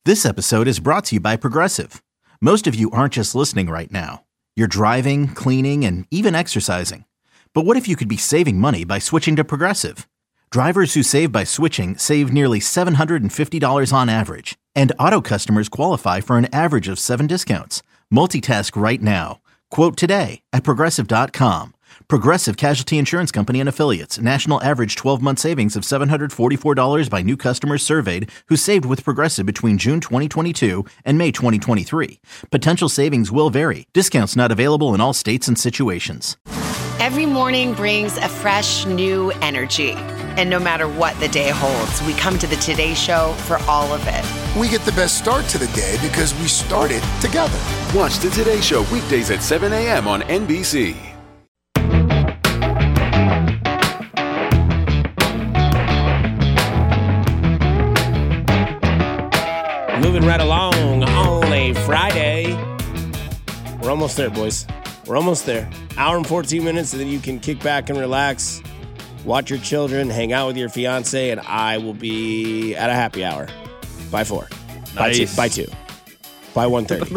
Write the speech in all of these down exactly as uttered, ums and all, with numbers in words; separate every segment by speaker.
Speaker 1: This episode is brought to you by Progressive. Most of you aren't just listening right now. You're driving, cleaning, and even exercising. But what if you could be saving money by switching to Progressive? Drivers who save by switching save nearly seven hundred fifty dollars on average. And auto customers qualify for an average of seven discounts. Multitask right now. Quote today at Progressive dot com. Progressive Casualty Insurance Company and Affiliates. National average twelve-month savings of seven hundred forty-four dollars by new customers surveyed who saved with Progressive between June twenty twenty-two and May twenty twenty-three. Potential savings will vary. Discounts not available in all states and situations.
Speaker 2: Every morning brings a fresh, new energy. And no matter what the day holds, we come to the Today Show for all of it.
Speaker 3: We get the best start to the day because we started together.
Speaker 4: Watch the Today Show weekdays at seven a.m. on N B C.
Speaker 5: Moving right along on a Friday. We're almost there, boys. We're almost there. Hour and fourteen minutes, and then you can kick back and relax, watch your children, hang out with your fiance, and I will be at a happy hour by four.
Speaker 6: Nice.
Speaker 5: By two. By two. By one thirty.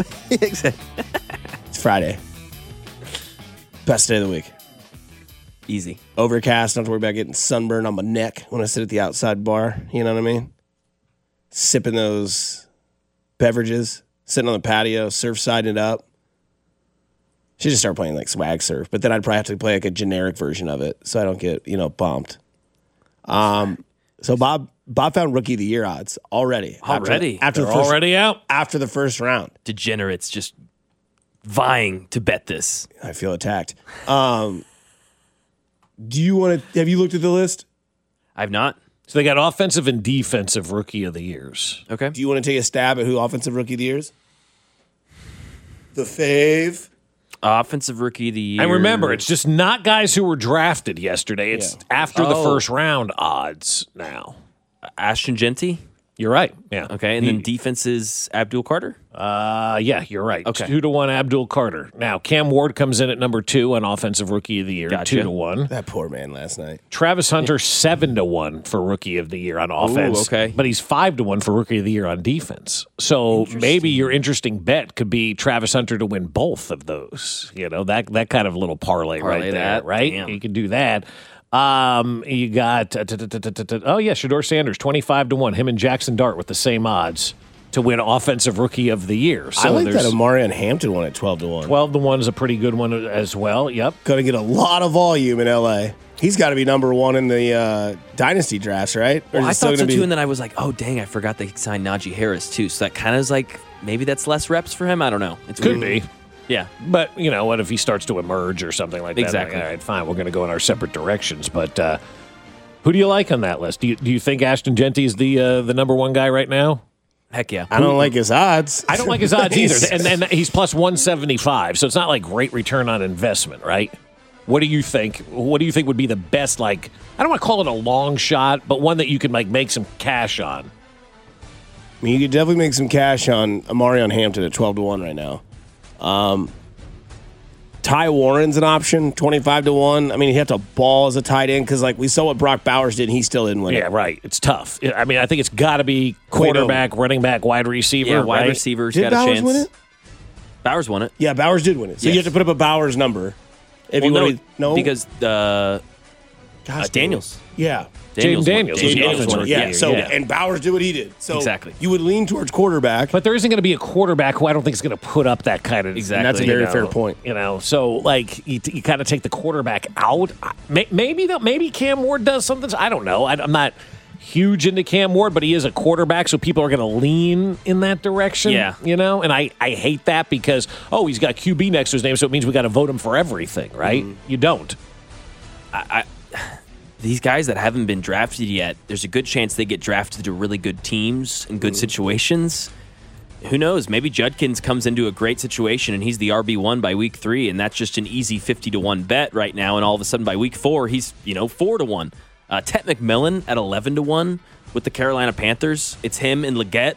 Speaker 5: It's Friday. Best day of the week.
Speaker 6: Easy.
Speaker 5: Overcast. Don't have to worry about getting sunburn on my neck when I sit at the outside bar. You know what I mean? Sipping those beverages, sitting on the patio, surf siding it up. Should just start playing like swag surf, but then I'd probably have to play like a generic version of it so I don't get, you know, bumped. Um, so Bob Bob found Rookie of the Year odds already.
Speaker 6: Already?
Speaker 5: After, after
Speaker 6: They're
Speaker 5: the first,
Speaker 6: already out?
Speaker 5: After the first round.
Speaker 6: Degenerates just vying to bet this.
Speaker 5: I feel attacked. Um, do you want to, have you looked at the list?
Speaker 6: I've not.
Speaker 7: So they got offensive and defensive Rookie of the Years.
Speaker 6: Okay.
Speaker 5: Do you want to take a stab at who offensive Rookie of the Year is? The fave.
Speaker 6: Offensive Rookie of the Year.
Speaker 7: And remember, it's just not guys who were drafted yesterday. It's
Speaker 5: Yeah.
Speaker 7: after the
Speaker 6: Oh.
Speaker 7: first round odds now.
Speaker 6: Ashton Genty.
Speaker 7: You're right. Yeah.
Speaker 6: Okay. And
Speaker 7: He-
Speaker 6: then defense is Abdul Carter.
Speaker 7: Uh, yeah, you're right.
Speaker 6: Okay.
Speaker 7: Two to one Abdul Carter. Now, Cam Ward comes in at number two on Offensive Rookie of the Year.
Speaker 6: Gotcha.
Speaker 7: Two to one.
Speaker 5: That poor man last night.
Speaker 7: Travis Hunter, seven to one for Rookie of the Year on offense.
Speaker 6: okay.
Speaker 7: But he's five to one for Rookie of the Year on defense. So maybe your interesting bet could be Travis Hunter to win both of those. You know, that that kind of little parlay,
Speaker 6: Parlay
Speaker 7: right there,
Speaker 6: that.
Speaker 7: right?
Speaker 6: Damn.
Speaker 7: You can do that. Um, you got uh, t- t- t- t- t- oh yeah, Shedeur Sanders, twenty-five to one. Him and Jackson Dart with the same odds to win Offensive Rookie of the Year. So
Speaker 5: I like
Speaker 7: there's
Speaker 5: that Amarian Hampton one at twelve to one.
Speaker 7: twelve to one is a pretty good one as well. Yep.
Speaker 5: Going to get a lot of volume in L A. He's got to be number one in the uh, dynasty drafts, right? Or
Speaker 6: Well,
Speaker 5: is
Speaker 6: I
Speaker 5: it still
Speaker 6: thought so
Speaker 5: gonna
Speaker 6: too,
Speaker 5: be-
Speaker 6: and then I was like, oh, dang, I forgot they signed Najee Harris too. So that kind of is like, maybe that's less reps for him. I don't know. It's
Speaker 7: Could
Speaker 6: weird.
Speaker 7: be.
Speaker 6: Yeah.
Speaker 7: But, you know, what if he starts to emerge or something like that?
Speaker 6: Exactly.
Speaker 7: Like, all right, fine, we're going to go in our separate directions. But uh, who do you like on that list? Do you, do you think Ashton Genty is the uh, the number one guy right now?
Speaker 6: Heck yeah.
Speaker 5: I don't like his odds.
Speaker 7: I don't like his odds either. And then he's plus one seventy-five, so it's not like great return on investment, right? What do you think? What do you think would be the best, like, I don't want to call it a long shot, but one that you can, like, make some cash on?
Speaker 5: I mean, you could definitely make some cash on Amarian Hampton at twelve to one right now. Um, Ty Warren's an option, twenty-five to one. I mean, he had to ball as a tight end because, like, we saw what Brock Bowers did, and he still didn't win
Speaker 7: Yeah,
Speaker 5: it.
Speaker 7: right. It's tough. I mean, I think it's got to be quarterback, running back, wide receiver,
Speaker 6: Yeah, wide
Speaker 7: right?
Speaker 6: receivers
Speaker 5: Did
Speaker 6: got a
Speaker 5: Bowers
Speaker 6: chance.
Speaker 5: win it?
Speaker 6: Bowers won it.
Speaker 5: Yeah, Bowers did win it. So you
Speaker 6: Yes.
Speaker 5: have to put up a Bowers number. If
Speaker 6: Well,
Speaker 5: you
Speaker 6: no,
Speaker 5: want to, no,
Speaker 6: because uh,
Speaker 5: Gosh,
Speaker 6: uh, Daniels.
Speaker 5: Yeah.
Speaker 7: Jaden
Speaker 6: Daniels.
Speaker 7: Daniels.
Speaker 6: won.
Speaker 7: was
Speaker 6: Jaden
Speaker 7: the
Speaker 6: Daniels
Speaker 7: offensive
Speaker 6: won it.
Speaker 7: rookie
Speaker 5: Yeah,
Speaker 7: of the
Speaker 5: so
Speaker 7: year, yeah.
Speaker 5: and Bowers did what he did. So
Speaker 6: Exactly.
Speaker 5: you would lean towards quarterback.
Speaker 7: But there isn't going to be a quarterback who I don't think is going to put up that kind of.
Speaker 6: Exactly.
Speaker 5: That's a
Speaker 6: you
Speaker 5: very
Speaker 7: know,
Speaker 5: fair point.
Speaker 7: You know, so like you, you kind of take the quarterback out. I- may- Maybe that maybe Cam Ward does something. I don't know. I, I'm not huge into Cam Ward, but he is a quarterback, so people are going to lean in that direction.
Speaker 6: Yeah.
Speaker 7: You know, and I, I hate that because oh he's got Q B next to his name, so it means we got to vote him for everything, right?
Speaker 6: Mm-hmm.
Speaker 7: You don't.
Speaker 6: I, I, these guys that haven't been drafted yet, there's a good chance they get drafted to really good teams and good situations. Who knows? Maybe Judkins comes into a great situation and he's the R B one by week three, and that's just an easy fifty to one bet right now. And all of a sudden by week four, he's, you know, four to one. Uh, Ted McMillan at eleven to one with the Carolina Panthers. It's him and Leggett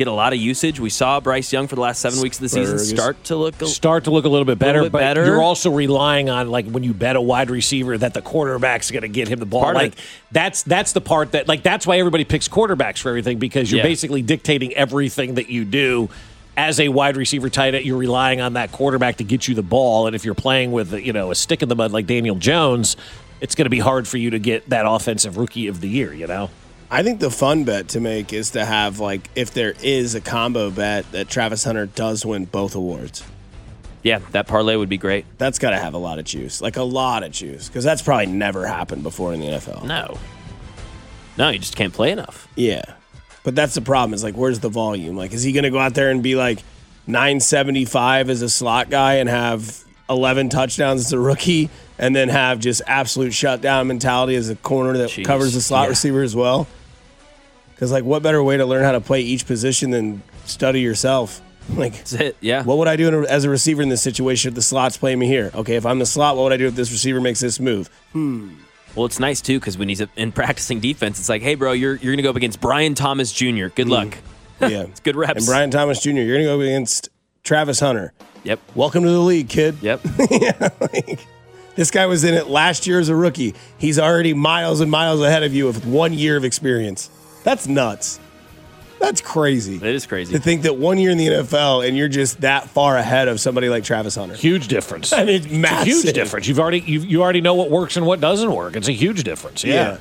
Speaker 6: get a lot of usage. We saw Bryce Young for the last seven weeks of the season start to look a,
Speaker 7: start to look a little bit better.
Speaker 6: little bit
Speaker 7: but
Speaker 6: better.
Speaker 7: You're also relying on, like, when you bet a wide receiver that the quarterback's going to get him the ball.
Speaker 6: Part of
Speaker 7: like
Speaker 6: it.
Speaker 7: that's that's the part that like that's why everybody picks quarterbacks for everything, because you're
Speaker 6: Yeah.
Speaker 7: basically dictating everything that you do. As a wide receiver tight end, you're relying on that quarterback to get you the ball. And if you're playing with, you know, a stick in the mud like Daniel Jones, it's going to be hard for you to get that offensive rookie of the year, you know?
Speaker 5: I think the fun bet to make is to have, like, if there is a combo bet that Travis Hunter does win both awards.
Speaker 6: Yeah, that parlay would be great.
Speaker 5: That's got to have a lot of juice, like a lot of juice, because that's probably never happened before in the N F L.
Speaker 6: No. No, you just can't play enough.
Speaker 5: Yeah. But that's the problem is, like, where's the volume? Like, is he going to go out there and be like nine seventy-five as a slot guy and have eleven touchdowns as a rookie and then have just absolute shutdown mentality as a corner that
Speaker 6: Jeez.
Speaker 5: covers the slot
Speaker 6: Yeah.
Speaker 5: receiver as well? Because, like, what better way to learn how to play each position than study yourself? Like,
Speaker 6: That's it, yeah.
Speaker 5: what would I do in a, as a receiver in this situation if the slot's playing me here? Okay, if I'm the slot, what would I do if this receiver makes this move?
Speaker 6: Well, it's nice, too, because when he's in practicing defense, it's like, hey, bro, you're, you're going to go up against Brian Thomas Junior Good luck.
Speaker 5: Yeah.
Speaker 6: It's good reps.
Speaker 5: And Brian Thomas Junior, you're going to go against Travis Hunter.
Speaker 6: Yep.
Speaker 5: Welcome to the league, kid.
Speaker 6: Yep.
Speaker 5: yeah, like, this guy was in it last year as a rookie. He's already miles and miles ahead of you with one year of experience. That's nuts. That's crazy.
Speaker 6: It is crazy.
Speaker 5: To think that one year in the N F L and you're just that far ahead of somebody like Travis Hunter.
Speaker 7: Huge difference.
Speaker 5: I mean, it's
Speaker 7: It's a
Speaker 5: massive.
Speaker 7: huge difference. You've already you you already know what works and what doesn't work. It's a huge difference. Yeah.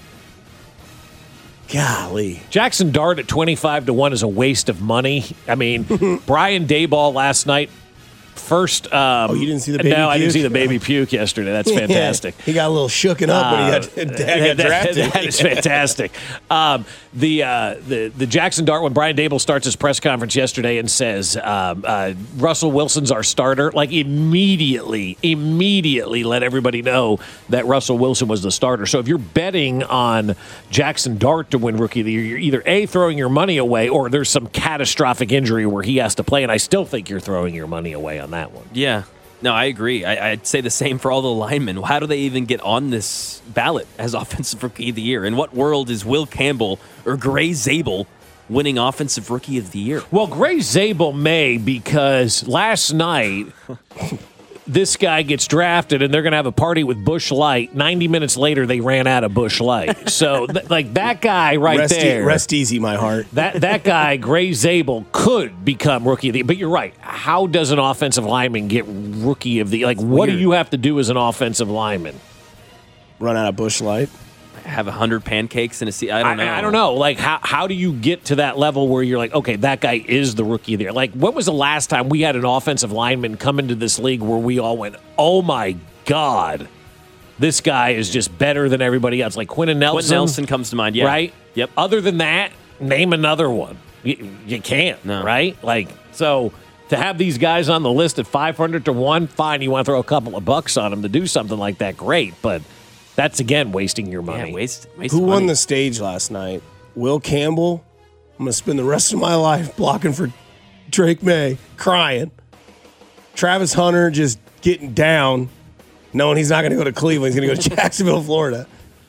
Speaker 5: yeah. Golly.
Speaker 7: Jackson Dart at twenty-five to one is a waste of money. I mean, Brian Daboll last night, first. Um,
Speaker 5: Oh, you didn't see the baby
Speaker 7: No, I didn't
Speaker 5: puke?
Speaker 7: see the baby puke yesterday. That's fantastic.
Speaker 5: He got a little shooken up when he got,
Speaker 7: Uh,
Speaker 5: dad got
Speaker 7: that-
Speaker 5: drafted.
Speaker 7: that is fantastic. Um, the, uh, the the Jackson Dart, when Brian Daboll starts his press conference yesterday and says um, uh, Russell Wilson's our starter, like immediately, immediately let everybody know that Russell Wilson was the starter. So if you're betting on Jackson Dart to win Rookie of the Year, you're either A, throwing your money away, or there's some catastrophic injury where he has to play. And I still think you're throwing your money away on that one.
Speaker 6: Yeah. No, I agree. I, I'd say the same for all the linemen. How do they even get on this ballot as Offensive Rookie of the Year? In what world is Will Campbell or Gray Zabel winning Offensive Rookie of the Year?
Speaker 7: Well, Gray Zabel may, because last night this guy gets drafted and they're going to have a party with Busch Light. ninety minutes later, they ran out of Busch Light. So, th- like, that guy right
Speaker 5: rest, e-
Speaker 7: there.
Speaker 5: rest easy, my heart.
Speaker 7: That that guy, Gray Zabel, could become Rookie of the Year. But you're right. How does an offensive lineman get Rookie of the Year? Like, what do
Speaker 5: weird.
Speaker 7: you have to do as an offensive lineman?
Speaker 5: Run out of Busch Light.
Speaker 6: Have a hundred pancakes in a seat? I don't know.
Speaker 7: I, I don't know. Like, how how do you get to that level where you're like, okay, that guy is the Rookie of the Year? Like, when was the last time we had an offensive lineman come into this league where we all went, oh my God, this guy is just better than everybody else? Like Quentin Nelson.
Speaker 6: Quentin Nelson comes to mind, yeah.
Speaker 7: Right?
Speaker 6: Yep.
Speaker 7: Other than that, name another one. You, you can't,
Speaker 6: No.
Speaker 7: right? Like, so to have these guys on the list at five hundred to one, fine, you want to throw a couple of bucks on them to do something like that, great. But that's, again, wasting your money.
Speaker 6: Yeah, waste, waste
Speaker 5: Who
Speaker 6: of
Speaker 5: won
Speaker 6: money.
Speaker 5: the stage last night? Will Campbell? I'm going to spend the rest of my life blocking for Drake May, crying. Travis Hunter just getting down, knowing he's not going to go to Cleveland. He's going to go to Jacksonville, Florida.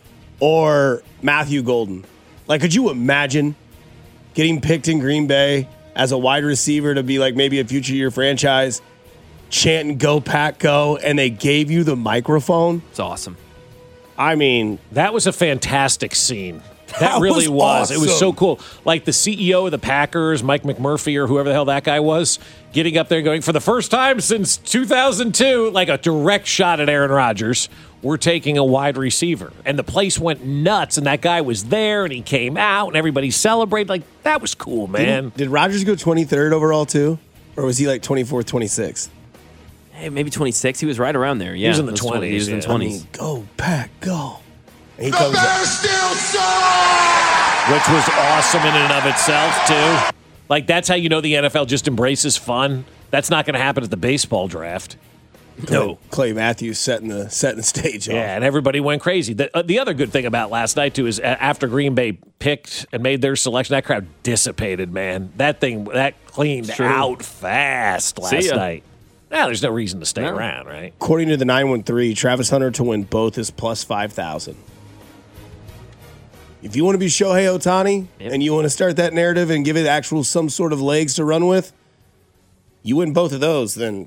Speaker 5: Or Matthew Golden. Like, could you imagine getting picked in Green Bay as a wide receiver to be like maybe a future year franchise, chanting "Go Pack Go," and they gave you the microphone?
Speaker 6: It's awesome.
Speaker 5: I mean,
Speaker 7: That was a fantastic scene. That,
Speaker 5: That
Speaker 7: really
Speaker 5: was
Speaker 7: was. It was so
Speaker 5: awesome.
Speaker 7: cool. Like the C E O of the Packers, Mike McMurphy, or whoever the hell that guy was, getting up there and going, for the first time since two thousand two, like a direct shot at Aaron Rodgers, we're taking a wide receiver. And the place went nuts, and that guy was there, and he came out, and everybody celebrated. Like, that was cool, man.
Speaker 5: Did, did Rodgers go twenty-third overall too? Or was he like twenty-fourth, twenty-sixth?
Speaker 6: Hey, maybe twenty-six. He was right around there. Yeah,
Speaker 7: was in the
Speaker 6: That's what-
Speaker 7: twenties,
Speaker 6: He was in the
Speaker 7: yeah.
Speaker 6: twenties.
Speaker 5: Go, Pack, go. And he
Speaker 3: The
Speaker 5: comes up.
Speaker 3: Bears still suck!
Speaker 7: Which was awesome in and of itself, too. Like, that's how you know the N F L just embraces fun. That's not going to happen at the baseball draft.
Speaker 5: No. Clay Matthews setting the setting the stage off.
Speaker 7: Yeah, and everybody went crazy. The, uh, the other good thing about last night, too, is a- after Green Bay picked and made their selection, that crowd dissipated, man. That thing, that cleaned
Speaker 6: True.
Speaker 7: out fast
Speaker 6: See
Speaker 7: last
Speaker 6: ya.
Speaker 7: night. Now, there's no reason to stay
Speaker 6: No.
Speaker 7: around, right?
Speaker 5: According to the nine one three, Travis Hunter to win both is plus five thousand. If you want to be Shohei Ohtani
Speaker 6: Yep.
Speaker 5: and you want to start that narrative and give it actual some sort of legs to run with, you win both of those, then,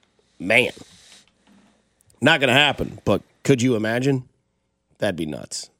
Speaker 5: man, not going to happen. But could you imagine? That'd be nuts.